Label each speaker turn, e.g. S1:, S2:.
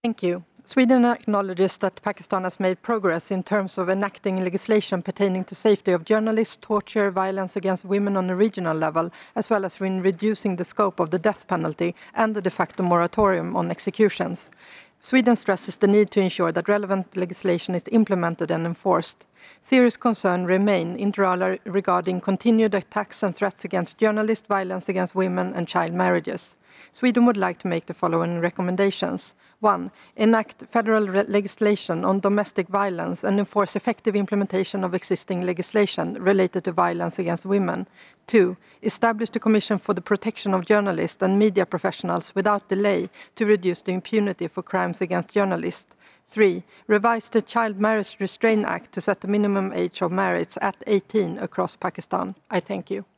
S1: Thank you. Sweden acknowledges that Pakistan has made progress in terms of enacting legislation pertaining to safety of journalists, torture, violence against women on a regional level, as well as in reducing the scope of the death penalty and the de facto moratorium on executions. Sweden stresses the need to ensure that relevant legislation is implemented and enforced. Serious concern remain, inter alia, regarding continued attacks and threats against journalists, violence against women, and child marriages. Sweden would like to make the following recommendations. 1. Enact federal legislation on domestic violence and enforce effective implementation of existing legislation related to violence against women. 2. Establish the Commission for the Protection of Journalists and Media Professionals without delay to reduce the impunity for crimes against journalists. 3. Revise the Child Marriage Restraint Act to set the minimum age of marriage at 18 across Pakistan. I thank you.